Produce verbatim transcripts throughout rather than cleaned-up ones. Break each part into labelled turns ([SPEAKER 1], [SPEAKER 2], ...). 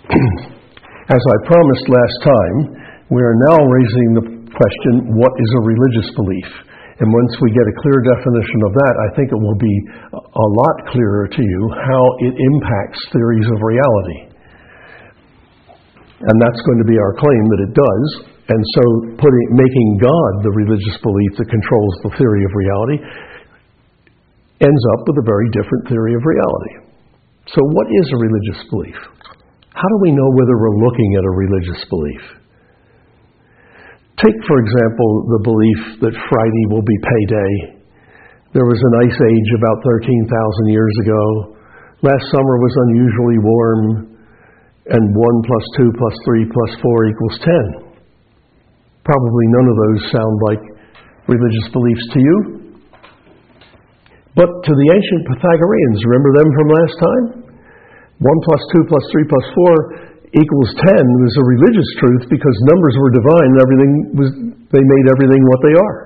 [SPEAKER 1] As I promised last time, we are now raising the question, what is a religious belief? And once we get a clear definition of that, I think it will be a lot clearer to you how it impacts theories of reality. And that's going to be our claim, that it does. And so putting, making God the religious belief that controls the theory of reality ends up with a very different theory of reality. So what is a religious belief? How do we know whether we're looking at a religious belief? Take, for example, the belief that Friday will be payday. There was an ice age about thirteen thousand years ago. Last summer was unusually warm, and one plus two plus three plus four equals ten. Probably none of those sound like religious beliefs to you. But to the ancient Pythagoreans, remember them from last time? one plus two plus three plus four equals ten was a religious truth because numbers were divine and everything was, they made everything what they are.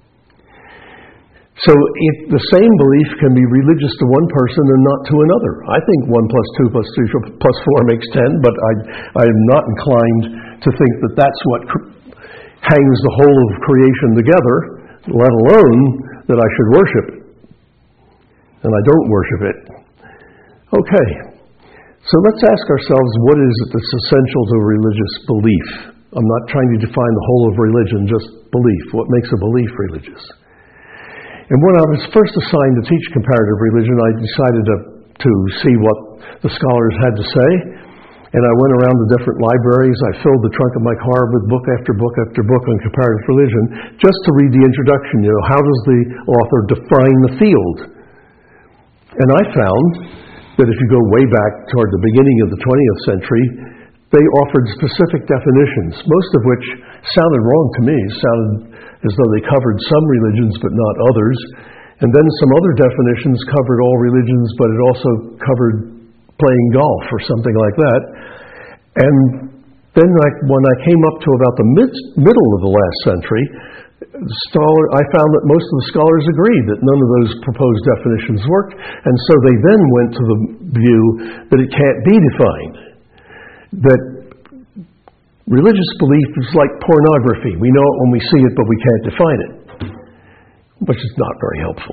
[SPEAKER 1] So if the same belief can be religious to one person and not to another. I think one plus two plus three plus four makes ten, but I, I am not inclined to think that that's what cr- hangs the whole of creation together, let alone that I should worship it. And I don't worship it. Okay, so let's ask ourselves, what is it that's essential to religious belief? I'm not trying to define the whole of religion, just belief. What makes a belief religious? And when I was first assigned to teach comparative religion, I decided to, to see what the scholars had to say. And I went around the different libraries. I filled the trunk of my car with book after book after book on comparative religion, just to read the introduction. You know, how does the author define the field? And I found that if you go way back toward the beginning of the twentieth century, they offered specific definitions, most of which sounded wrong to me, sounded as though they covered some religions but not others. And then some other definitions covered all religions, but it also covered playing golf or something like that. And then I, when I came up to about the mid, middle of the last century, scholar, I found that most of the scholars agreed that none of those proposed definitions worked, and so they then went to the view that it can't be defined. That religious belief is like pornography. We know it when we see it, but we can't define it, which is not very helpful.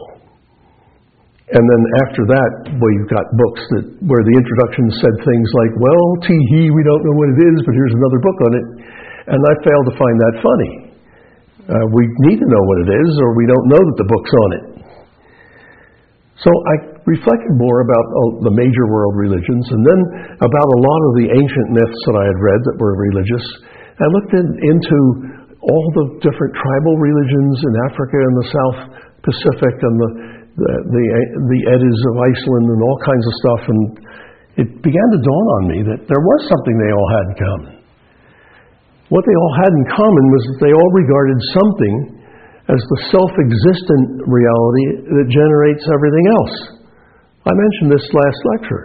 [SPEAKER 1] And then after that, we've got books that where the introduction said things like, well, tee-hee, we don't know what it is, but here's another book on it. And I failed to find that funny. Uh, we need to know what it is, or we don't know that the book's on it. So I reflected more about oh, the major world religions, and then about a lot of the ancient myths that I had read that were religious. I looked in, into all the different tribal religions in Africa and the South Pacific, and the the the, the Eddas of Iceland, and all kinds of stuff. And it began to dawn on me that there was something they all had in common. What they all had in common was that they all regarded something as the self-existent reality that generates everything else. I mentioned this last lecture.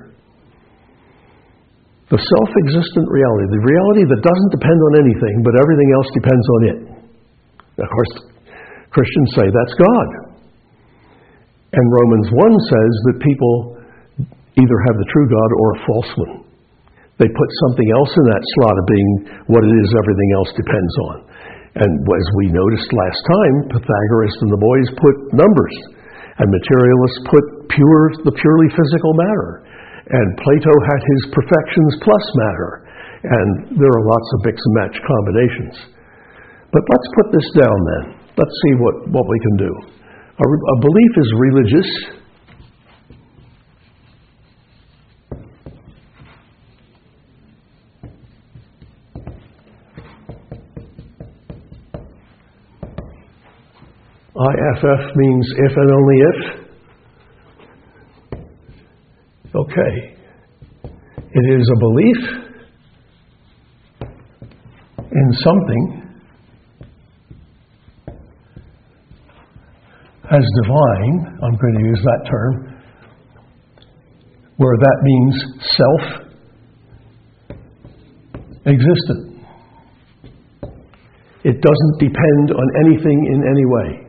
[SPEAKER 1] The self-existent reality, the reality that doesn't depend on anything, but everything else depends on it. Of course, Christians say that's God. And Romans one says that people either have the true God or a false one. They put something else in that slot of being what it is everything else depends on. And as we noticed last time, Pythagoras and the boys put numbers, and materialists put pure, the purely physical matter. And Plato had his perfections plus matter. And there are lots of mix and match combinations. But let's put this down then. Let's see what, what we can do. A, a belief is religious I F F means if and only if. Okay. It is a belief in something as divine, I'm going to use that term, where that means self-existent. It doesn't depend on anything in any way.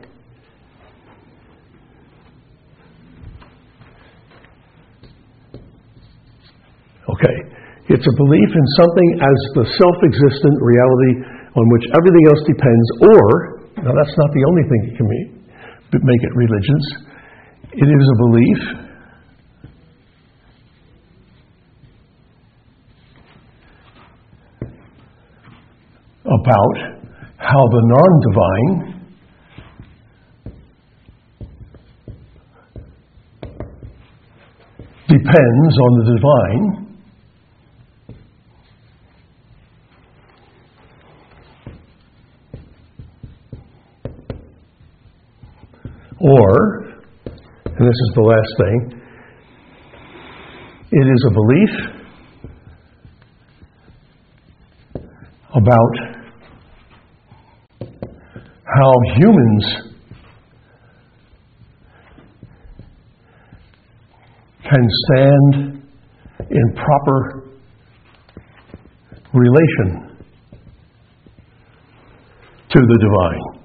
[SPEAKER 1] Okay. It's a belief in something as the self-existent reality on which everything else depends, or, now that's not the only thing that can make it religious, it is a belief about how the non-divine depends on the divine, or, and this is the last thing, it is a belief about how humans can stand in proper relation to the divine.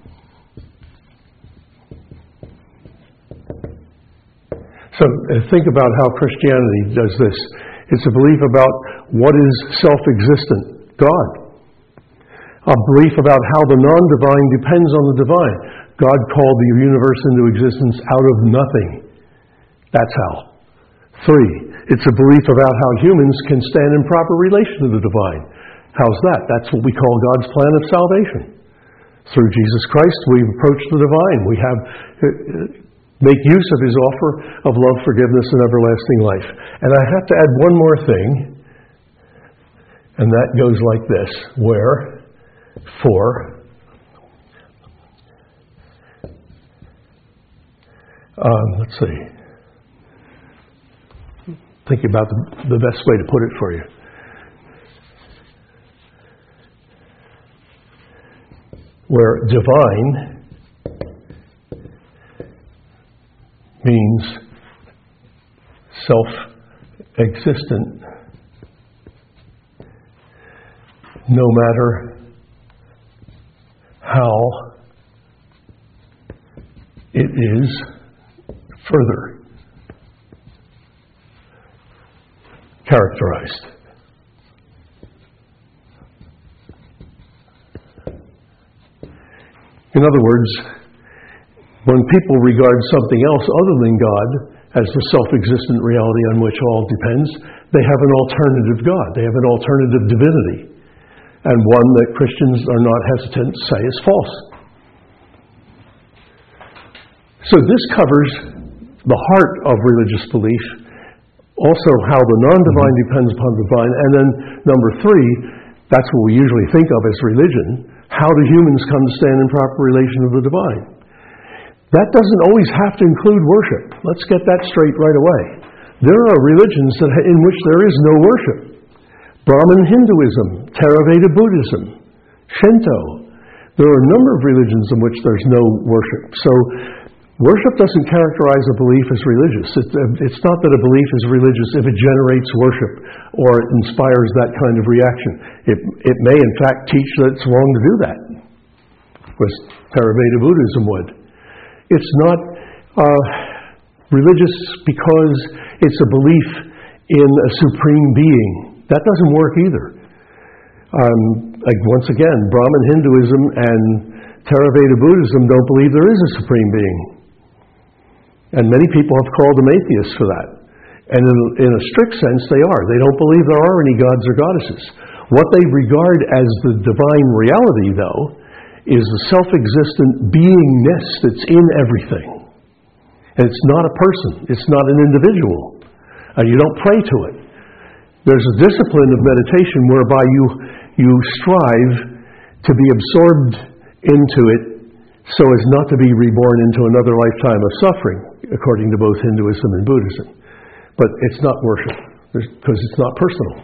[SPEAKER 1] So uh, think about how Christianity does this. It's a belief about what is self-existent, God. A belief about how the non-divine depends on the divine. God called the universe into existence out of nothing. That's how. Three, it's a belief about how humans can stand in proper relation to the divine. How's that? That's what we call God's plan of salvation. Through Jesus Christ, we approach the divine. We have uh, make use of His offer of love, forgiveness, and everlasting life. And I have to add one more thing, and that goes like this, where For, um, let's see, think about the, the best way to put it for you. Where divine means self-existent, no matter how it is further characterized. In other words, when people regard something else other than God as the self-existent reality on which all depends, they have an alternative God. They have an alternative divinity. And one that Christians are not hesitant to say is false. So this covers the heart of religious belief, also how the non-divine depends upon the divine, and then number three, that's what we usually think of as religion, how do humans come to stand in proper relation to the divine? That doesn't always have to include worship. Let's get that straight right away. There are religions that, in which there is no worship. Brahmin Hinduism, Theravada Buddhism, Shinto. There are a number of religions in which there's no worship. So worship doesn't characterize a belief as religious. It, it's not that a belief is religious if it generates worship or it inspires that kind of reaction. It, it may in fact teach that it's wrong to do that, as Theravada Buddhism would. It's not uh, religious because it's a belief in a supreme being. That doesn't work either. Um, like once again, Brahmin Hinduism and Theravada Buddhism don't believe there is a supreme being. And many people have called them atheists for that. And in, in a strict sense, they are. They don't believe there are any gods or goddesses. What they regard as the divine reality, though, is the self-existent beingness that's in everything. And it's not a person. It's not an individual. And you don't pray to it. There's a discipline of meditation whereby you you strive to be absorbed into it so as not to be reborn into another lifetime of suffering, according to both Hinduism and Buddhism. But it's not worship, because it's not personal.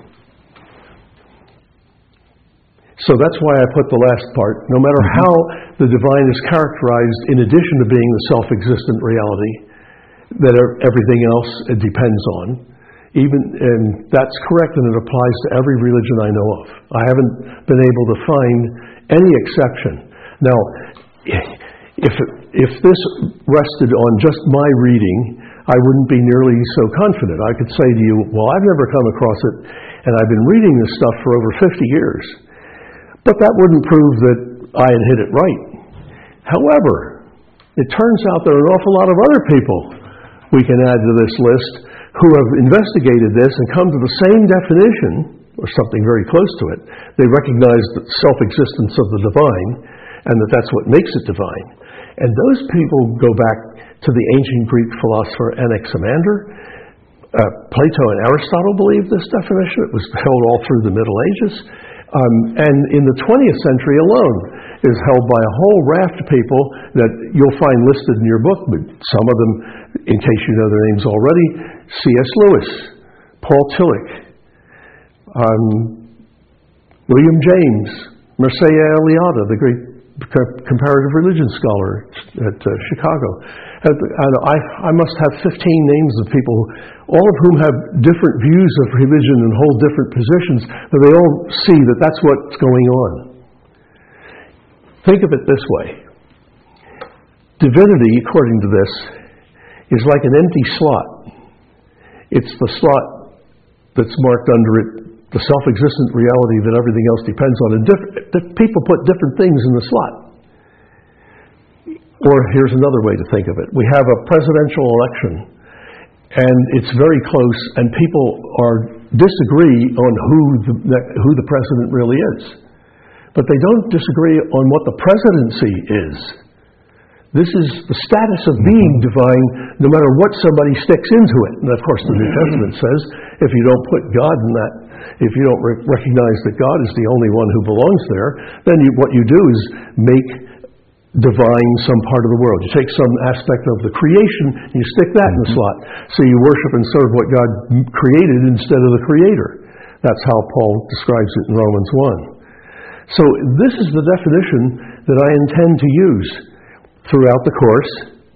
[SPEAKER 1] So that's why I put the last part. No matter how the divine is characterized, in addition to being the self-existent reality that everything else depends on, even, and that's correct, and it applies to every religion I know of. I haven't been able to find any exception. Now, if if this rested on just my reading, I wouldn't be nearly so confident. I could say to you, well, I've never come across it And I've been reading this stuff for over fifty years. But that wouldn't prove that I had hit it right. However, it turns out there are an awful lot of other people we can add to this list who have investigated this and come to the same definition, or something very close to it. They recognize the self-existence of the divine, and that that's what makes it divine. And those people go back to the ancient Greek philosopher Anaximander. Uh, Plato and Aristotle believed this definition. It was held all through the Middle Ages. Um, and in the twentieth century alone is held by a whole raft of people that you'll find listed in your book, but some of them, in case you know their names already, C S Lewis, Paul Tillich, um, William James, Mircea Eliade, the great comparative religion scholar at uh, Chicago. And I, I must have fifteen names of people, all of whom have different views of religion and hold different positions, but they all see that that's what's going on. Think of it this way. Divinity, according to this, is like an empty slot. It's the slot that's marked under it, the self-existent reality that everything else depends on. And diff- people put different things in the slot. Or here's another way to think of it. We have a presidential election, and it's very close, and people are disagree on who the, who the president really is. But they don't disagree on what the presidency is. This is the status of being divine, no matter what somebody sticks into it. And of course, the New Testament says, if you don't put God in that, if you don't re- recognize that God is the only one who belongs there, then you, what you do is make divine some part of the world. You take some aspect of the creation and you stick that in the slot. So you worship and serve what God created instead of the Creator. That's how Paul describes it in Romans one. So this is the definition that I intend to use throughout the course.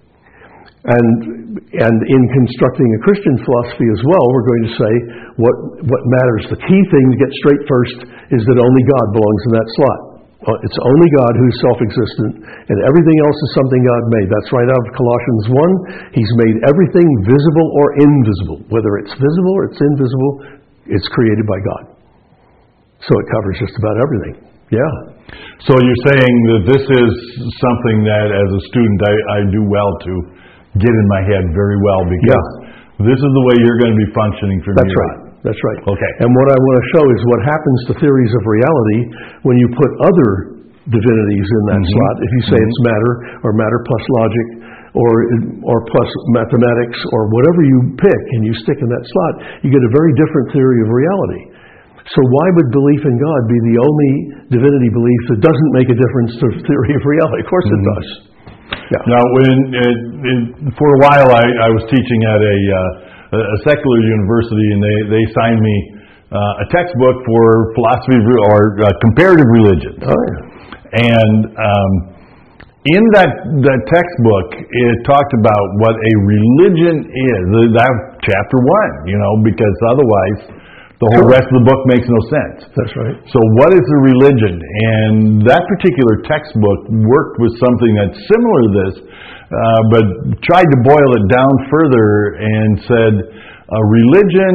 [SPEAKER 1] And and in constructing a Christian philosophy as well, we're going to say what what matters. The key thing to get straight first is that only God belongs in that slot. It's only God who's self-existent, and everything else is something God made. That's right out of Colossians one. He's made everything visible or invisible. Whether it's visible or it's invisible, it's created by God. So it covers just about everything. Yeah.
[SPEAKER 2] So you're saying that this is something that, as a student, I, I do well to get in my head very well, because yeah. this is the way you're going to be functioning from
[SPEAKER 1] That's
[SPEAKER 2] here
[SPEAKER 1] right.
[SPEAKER 2] on.
[SPEAKER 1] That's right.
[SPEAKER 2] Okay.
[SPEAKER 1] And what I want to show is what happens to theories of reality when you put other divinities in that mm-hmm. slot. If you say mm-hmm. it's matter, or matter plus logic, or or plus mathematics, or whatever you pick, and you stick in that slot, you get a very different theory of reality. So why would belief in God be the only divinity belief that doesn't make a difference to theory of reality? Of course mm-hmm. it does. Yeah.
[SPEAKER 2] Now, when it, it, for a while I, I was teaching at a, uh, a secular university, and they, they signed me uh, a textbook for philosophy of, or uh, comparative religion.
[SPEAKER 1] Oh, yeah.
[SPEAKER 2] And um, in that, that textbook, it talked about what a religion is. That chapter one, you know, because otherwise the whole rest of the book makes no sense.
[SPEAKER 1] That's right.
[SPEAKER 2] So what is a religion? And that particular textbook worked with something that's similar to this, uh, but tried to boil it down further and said, a religion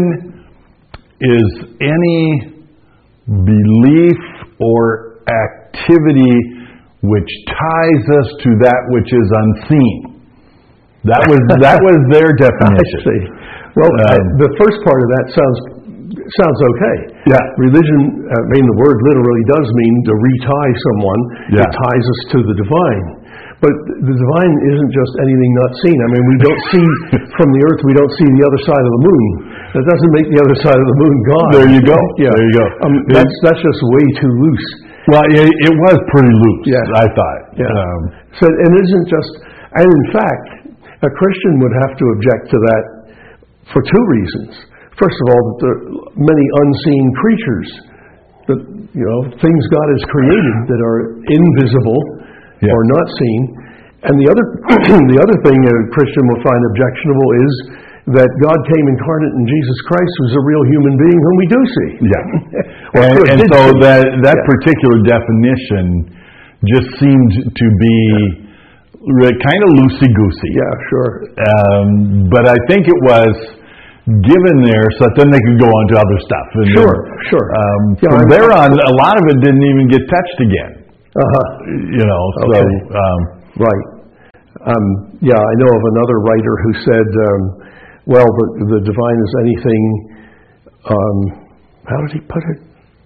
[SPEAKER 2] is any belief or activity which ties us to that which is unseen. That was that was their definition.
[SPEAKER 1] I see. Well, um, I, the first part of that sounds sounds okay.
[SPEAKER 2] Yeah.
[SPEAKER 1] Religion, I mean, the word literally does mean to retie someone.
[SPEAKER 2] Yeah.
[SPEAKER 1] It ties us to the divine. But the divine isn't just anything not seen. I mean, we don't see from the earth, we don't see the other side of the moon. That doesn't make the other side of the moon God.
[SPEAKER 2] There you go.
[SPEAKER 1] Yeah.
[SPEAKER 2] There you go.
[SPEAKER 1] Um, that's that's just way too loose.
[SPEAKER 2] Well, it, it was pretty loose,
[SPEAKER 1] yeah.
[SPEAKER 2] I thought.
[SPEAKER 1] Yeah.
[SPEAKER 2] Um,
[SPEAKER 1] so, and it isn't just, and in fact, a Christian would have to object to that for two reasons. First of all, that there are many unseen creatures, that, you know, things God has created that are invisible
[SPEAKER 2] yeah.
[SPEAKER 1] or not seen. And the other, the other thing a Christian will find objectionable is that God came incarnate in Jesus Christ, who's a real human being whom we do see.
[SPEAKER 2] Yeah. and, and so that that yeah. particular definition just seemed to be kind of loosey-goosey.
[SPEAKER 1] Yeah, sure.
[SPEAKER 2] Um, but I think it was given there so that then they could go on to other stuff. And
[SPEAKER 1] Sure,
[SPEAKER 2] then,
[SPEAKER 1] sure.
[SPEAKER 2] Um,
[SPEAKER 1] Yeah,
[SPEAKER 2] from
[SPEAKER 1] I'm-
[SPEAKER 2] there on, a lot of it didn't even get touched again.
[SPEAKER 1] Uh-huh.
[SPEAKER 2] You know, so
[SPEAKER 1] Okay.
[SPEAKER 2] um,
[SPEAKER 1] Right. Um, yeah, I know of another writer who said, um, well, the, the divine is anything, um, how did he put it?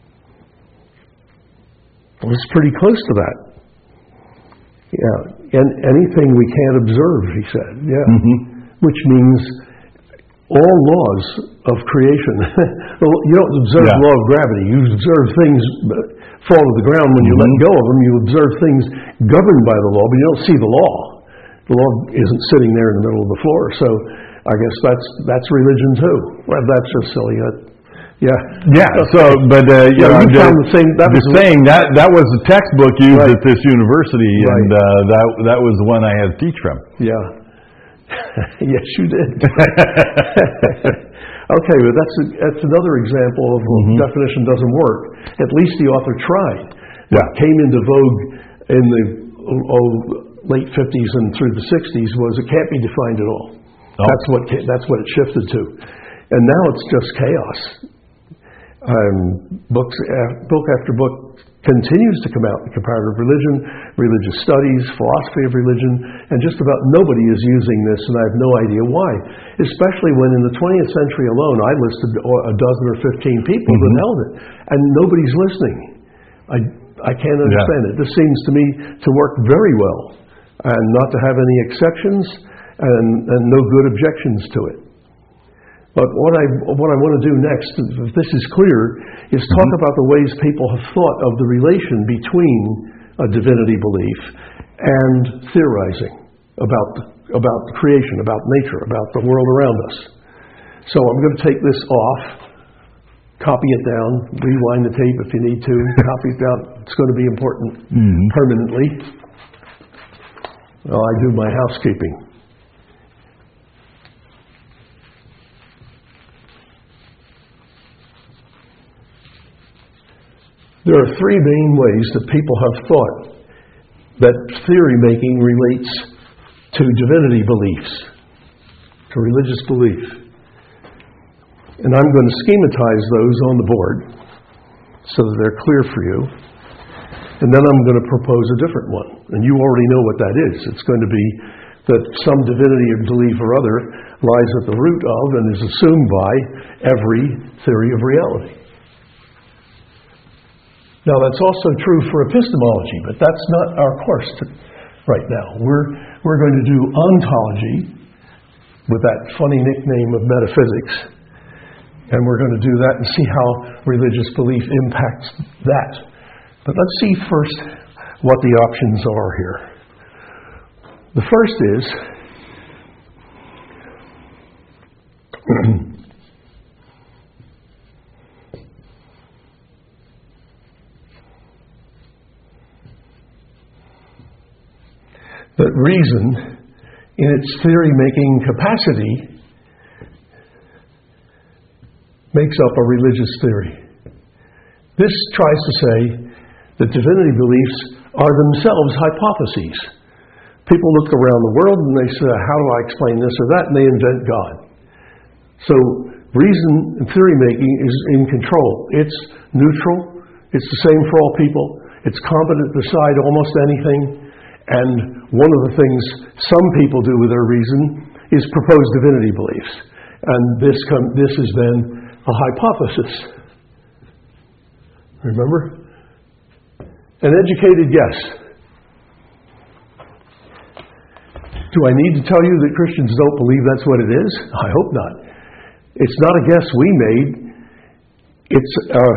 [SPEAKER 1] It was pretty close to that. Yeah, and anything we can't observe, he said. Yeah,
[SPEAKER 2] mhm.
[SPEAKER 1] which means all laws of creation. You don't observe
[SPEAKER 2] Yeah.
[SPEAKER 1] the law of gravity. You observe things fall to the ground when you
[SPEAKER 2] Mhm.
[SPEAKER 1] let go of them. You observe things governed by the law, but you don't see the law. The law isn't sitting there in the middle of the floor. So I guess that's that's religion too. Well, that's just silly. That, yeah.
[SPEAKER 2] Yeah. So, but uh, you
[SPEAKER 1] Yeah,
[SPEAKER 2] know,
[SPEAKER 1] you
[SPEAKER 2] the,
[SPEAKER 1] found the same- that
[SPEAKER 2] the
[SPEAKER 1] was-
[SPEAKER 2] saying that that was the textbook used
[SPEAKER 1] Right.
[SPEAKER 2] at this university, and
[SPEAKER 1] Right.
[SPEAKER 2] uh, that that was the one I had to teach from.
[SPEAKER 1] Yeah. Yes, you did. Okay, but that's a, that's another example of
[SPEAKER 2] Mhm.
[SPEAKER 1] definition doesn't work. At least the author tried. What
[SPEAKER 2] Yeah.
[SPEAKER 1] came into vogue in the oh, late fifties and through the sixties was it can't be defined at all.
[SPEAKER 2] Oh.
[SPEAKER 1] That's what ca- that's what it shifted to, and now it's just chaos. Um, books, uh, book after book continues to come out in comparative religion, religious studies, philosophy of religion, and just about nobody is using this, and I have no idea why. Especially when in the twentieth century alone, I listed a dozen or fifteen people
[SPEAKER 2] Mhm.
[SPEAKER 1] that held it, and nobody's listening. I I can't understand it. This seems to me to work very well, and not to have any exceptions, and, and no good objections to it. But what I what I want to do next, if this is clear, is talk
[SPEAKER 2] Mhm.
[SPEAKER 1] about the ways people have thought of the relation between a divinity belief and theorizing about about creation, about nature, about the world around us. So I'm going to take this off, copy it down, rewind the tape if you need to, copy it down. It's going to be important
[SPEAKER 2] Mhm.
[SPEAKER 1] permanently. Well, I do my housekeeping. There are three main ways that people have thought that theory making relates to divinity beliefs, to religious belief. And I'm going to schematize those on the board so that they're clear for you. And then I'm going to propose a different one. And you already know what that is. It's going to be that some divinity of belief or other lies at the root of and is assumed by every theory of reality. Now, that's also true for epistemology, but that's not our course to, right now. We're, we're going to do ontology with that funny nickname of metaphysics, and we're going to do that and see how religious belief impacts that. But let's see first what the options are here. The first is that reason, in its theory-making capacity, makes up a religious theory. This tries to say that divinity beliefs are themselves hypotheses. People look around the world and they say, how do I explain this or that? And they invent God. So reason and theory-making is in control. It's neutral. It's the same for all people. It's competent to decide almost anything. And one of the things some people do with their reason is propose divinity beliefs. And this com- this is then a hypothesis. Remember? An educated guess. Do I need to tell you that Christians don't believe that's what it is? I hope not. It's not a guess we made. It's uh,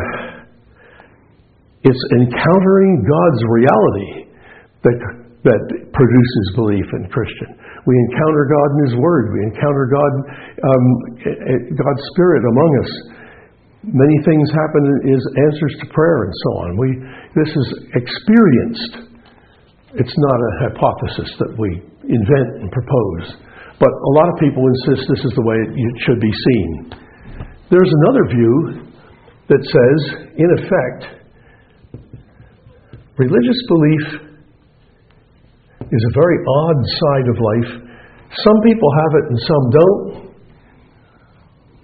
[SPEAKER 1] it's encountering God's reality that that produces belief in Christian. We encounter God in His Word. We encounter God, um, God's Spirit among us. Many things happen as answers to prayer and so on. We this is experienced. It's not a hypothesis that we invent and propose. But a lot of people insist this is the way it should be seen. There's another view that says, in effect, religious belief is a very odd side of life. Some people have it and some don't.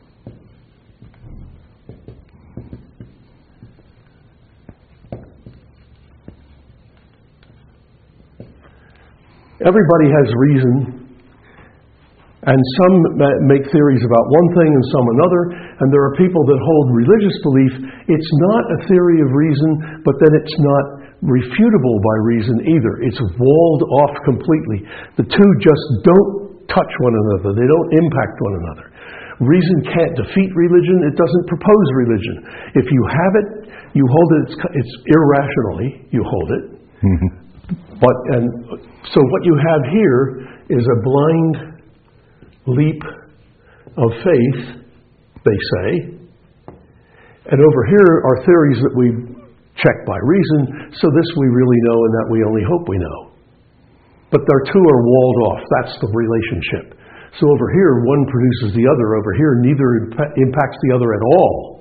[SPEAKER 1] everybody has reason, and some make theories about one thing and some another, and there are people that hold religious belief. It's not a theory of reason, but then it's not refutable by reason either. It's walled off completely. The two just don't touch one another. They don't impact one another. Reason can't defeat religion. It doesn't propose religion. If you have it, you hold it. It's, it's irrationally you hold it.
[SPEAKER 2] Mm-hmm.
[SPEAKER 1] But and so what you have here is a blind leap of faith, they say. And over here are theories that we check by reason. So this we really know, and that we only hope we know. But their two are walled off. That's the relationship. So over here, one produces the other. Over here, neither imp- impacts the other at all.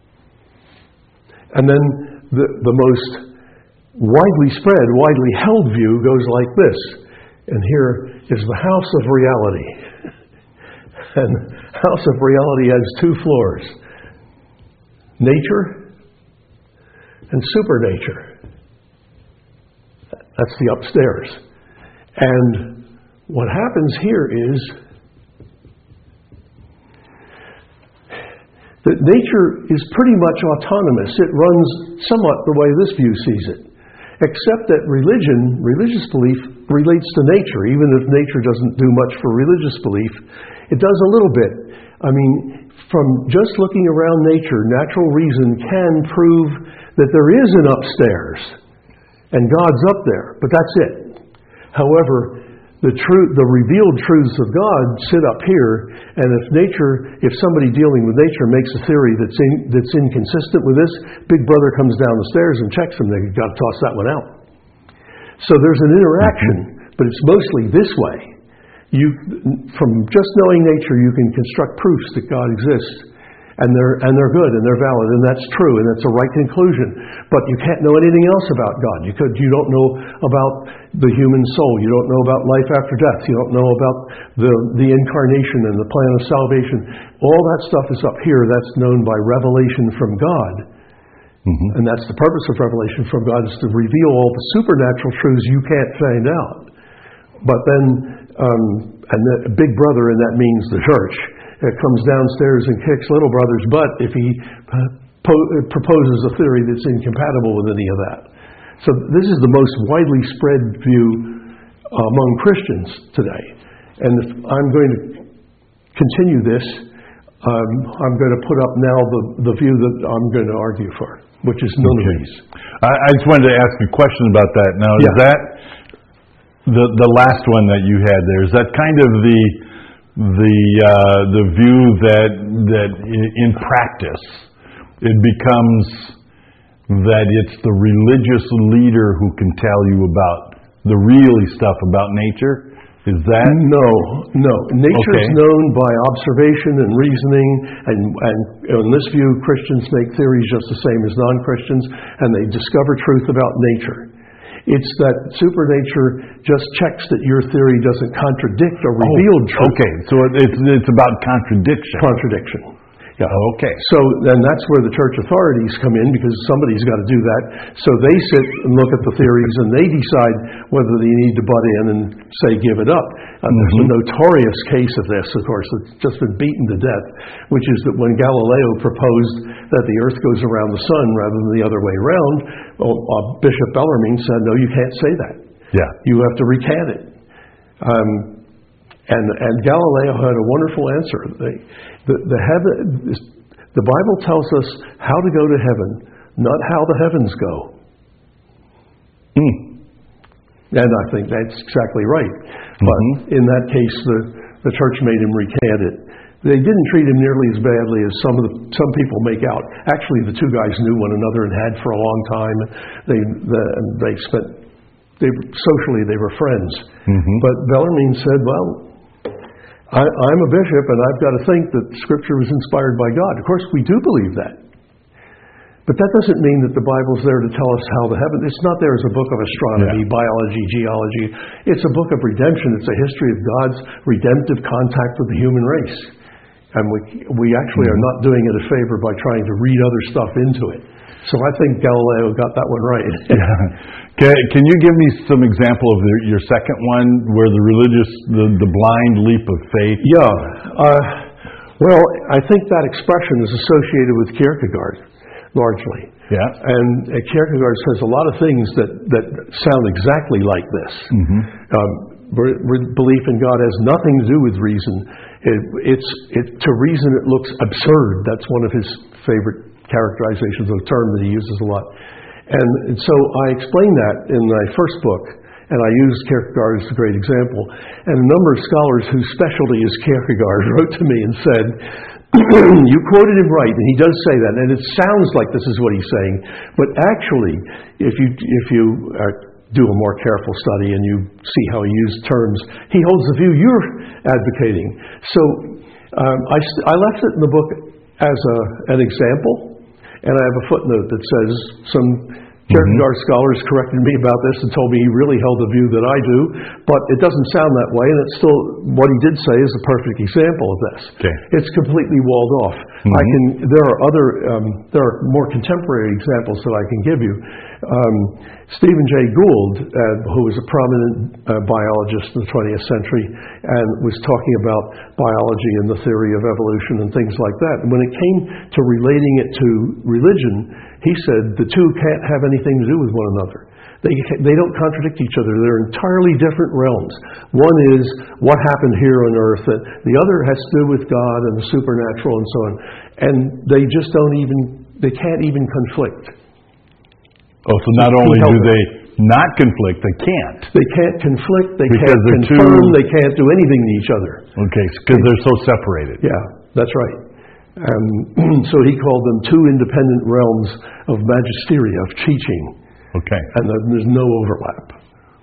[SPEAKER 1] And then the, the most widely spread, widely held view goes like this. And here is the house of reality. And house of reality has two floors. Nature and supernature. That's the upstairs. And what happens here is that nature is pretty much autonomous. It runs somewhat the way this view sees it, except that religion, religious belief, relates to nature. Even if nature doesn't do much for religious belief, it does a little bit. I mean, from just looking around nature, natural reason can prove that there is an upstairs, and God's up there, but that's it. However, The truth, the revealed truths of God sit up here, and if nature, if somebody dealing with nature makes a theory that's in, that's inconsistent with this, Big Brother comes down the stairs and checks them. They've got to toss that one out. So there's an interaction, but it's mostly this way. You, from just knowing nature, you can construct proofs that God exists, and they're and they're good and they're valid, and that's true, and that's a right conclusion. But you can't know anything else about God. You could, you don't know about the human soul. You don't know about life after death. You don't know about the the incarnation and the plan of salvation. All that stuff is up here. That's known by revelation from God. Mm-hmm. And that's the purpose of revelation from God, is to reveal all the supernatural truths you can't find out. But then, um, and the Big Brother, and that means the church, it comes downstairs and kicks little brother's butt if he po- proposes a theory that's incompatible with any of that. So this is the most widely spread view among Christians today. And if I'm going to continue this, um, I'm going to put up now the, the view that I'm going to argue for, which is none
[SPEAKER 2] okay.
[SPEAKER 1] of these.
[SPEAKER 2] I, I just wanted to ask a question about that. Now, is
[SPEAKER 1] yeah.
[SPEAKER 2] that the the last one that you had there? Is that kind of the the uh, the view that that in practice it becomes that it's the religious leader who can tell you about the really stuff about nature? Is that?
[SPEAKER 1] No, no. Nature
[SPEAKER 2] okay.
[SPEAKER 1] is known by observation and reasoning, and, and in this view, Christians make theories just the same as non-Christians, and they discover truth about nature. It's that supernature just checks that your theory doesn't contradict a revealed
[SPEAKER 2] oh,
[SPEAKER 1] truth.
[SPEAKER 2] Okay, so it's it's about contradiction.
[SPEAKER 1] Contradiction. Yeah.
[SPEAKER 2] Okay.
[SPEAKER 1] So then that's where the church authorities come in, because somebody's got to do that. So they sit and look at the theories, and they decide whether they need to butt in and say give it up. And mm-hmm. there's a notorious case of this, of course, that's just been beaten to death, which is that when Galileo proposed that the earth goes around the sun rather than the other way around, well, uh, Bishop Bellarmine said, no, you can't say that.
[SPEAKER 2] Yeah.
[SPEAKER 1] You have to recant it. Um, And, and Galileo had a wonderful answer. The, the, the, heaven, the Bible tells us how to go to heaven, not how the heavens go.
[SPEAKER 2] Mm.
[SPEAKER 1] And I think that's exactly right.
[SPEAKER 2] Mm-hmm.
[SPEAKER 1] But in that case, the, the church made him recant it. They didn't treat him nearly as badly as some of the, some people make out. Actually, the two guys knew one another and had for a long time. They the, they spent they socially they were friends. Mm-hmm. But Bellarmine said, well, I, I'm a bishop, and I've got to think that Scripture was inspired by God. Of course, we do believe that. But that doesn't mean that the Bible's there to tell us how the heaven... It's not there as a book of astronomy, yeah. biology, geology. It's a book of redemption. It's a history of God's redemptive contact with the human race. And we we actually mm-hmm. are not doing it a favor by trying to read other stuff into it. So I think Galileo got that one right.
[SPEAKER 2] Yeah. Can, can you give me some example of the, your second one, where the religious, the, the blind leap of faith?
[SPEAKER 1] Yeah. Uh, well, I think that expression is associated with Kierkegaard, largely.
[SPEAKER 2] Yeah.
[SPEAKER 1] And uh, Kierkegaard says a lot of things that, that sound exactly like this.
[SPEAKER 2] Mm-hmm.
[SPEAKER 1] Um, re- re- belief in God has nothing to do with reason. It, it's it, to reason it looks absurd. That's one of his favorite characterizations of a term that he uses a lot. And, and so I explained that in my first book, and I used Kierkegaard as a great example. And a number of scholars whose specialty is Kierkegaard wrote to me and said, you quoted him right, and he does say that, and it sounds like this is what he's saying, but actually, if you if you uh, do a more careful study and you see how he used terms, he holds the view you're advocating. So um, I, st- I left it in the book as a, an example, and I have a footnote that says some Kierkegaard mm-hmm. scholars corrected me about this and told me he really held the view that I do, but it doesn't sound that way, and it's still, what he did say is a perfect example of this.
[SPEAKER 2] Okay.
[SPEAKER 1] It's completely walled off.
[SPEAKER 2] Mm-hmm.
[SPEAKER 1] I can, there are other, um, there are more contemporary examples that I can give you. Um, Stephen Jay Gould, uh, who was a prominent uh, biologist in the twentieth century, and was talking about biology and the theory of evolution and things like that. And when it came to relating it to religion, he said the two can't have anything to do with one another. They, they don't contradict each other. They're entirely different realms. One is what happened here on earth. The other has to do with God and the supernatural and so on. And they just don't even, they can't even conflict.
[SPEAKER 2] Oh, so not only do they not conflict, they can't.
[SPEAKER 1] They can't conflict, they
[SPEAKER 2] because
[SPEAKER 1] can't confirm, two... they can't do anything to each other.
[SPEAKER 2] Okay, because they're so separated.
[SPEAKER 1] Yeah, that's right. Um, so he called them two independent realms of magisteria, of teaching.
[SPEAKER 2] Okay.
[SPEAKER 1] And there's no overlap.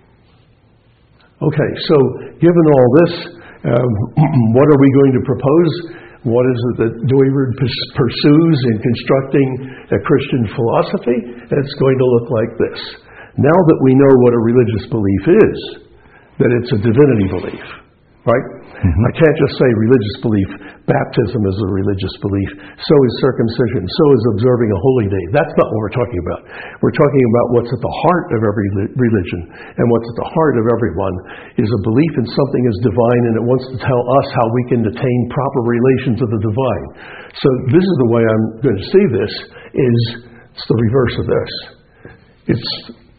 [SPEAKER 1] Okay, so given all this, um, what are we going to propose? What is it that Dooyeweerd pursues in constructing a Christian philosophy? It's going to look like this. Now that we know what a religious belief is, that it's a divinity belief, right? Mm-hmm. I can't just say religious belief. Baptism is a religious belief. So is circumcision. So is observing a holy day. That's not what we're talking about. We're talking about what's at the heart of every religion. And what's at the heart of everyone is a belief in something as divine, and it wants to tell us how we can attain proper relations of the divine. So this is the way I'm going to see this, is it's the reverse of this. It's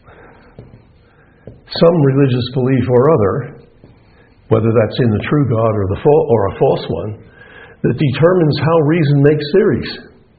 [SPEAKER 1] some religious belief or other, whether that's in the true God or the fa- or a false one, that determines how reason makes theories.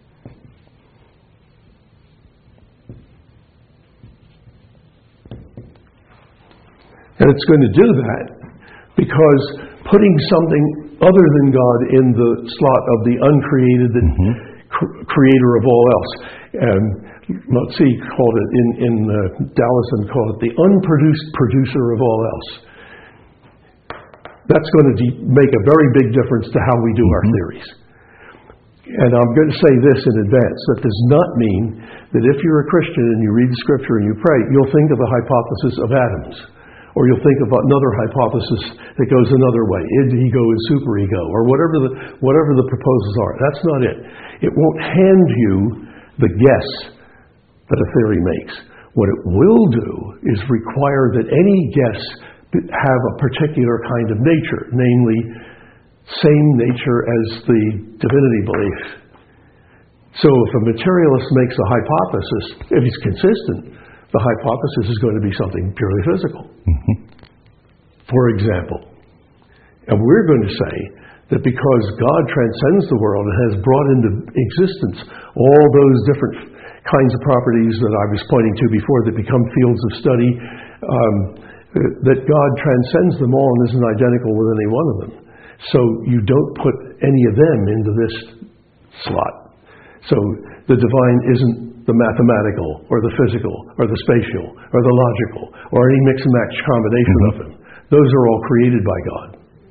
[SPEAKER 1] And it's going to do that because putting something other than God in the slot of the uncreated, the mm-hmm. cr- creator of all else. Um, Motzi called it, in, in uh, Taoism, called it the unproduced producer of all else. That's going to de- make a very big difference to how we do our theories. And I'm going to say this in advance, that does not mean that if you're a Christian and you read the Scripture and you pray, you'll think of the hypothesis of atoms. Or you'll think of another hypothesis that goes another way, id, ego, and superego, or whatever the, whatever the proposals are. That's not it. It won't hand you the guess that a theory makes. What it will do is require that any guess have a particular kind of nature, namely same nature as the divinity belief. So if a materialist makes a hypothesis, if he's consistent, the hypothesis is going to be something purely physical. Mm-hmm. For example, and we're going to say that because God transcends the world and has brought into existence all those different kinds of properties that I was pointing to before that become fields of study, um, that God transcends them all and isn't identical with any one of them. So you don't put any of them into this slot. So the divine isn't the mathematical or the physical or the spatial or the logical or any mix and match combination mm-hmm. of them. Those are all created by God.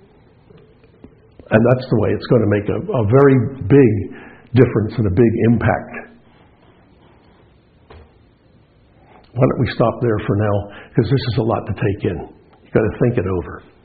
[SPEAKER 1] And that's the way it's going to make a, a very big difference and a big impact. Why don't we stop there for now? Because this is a lot to take in. You've got to think it over.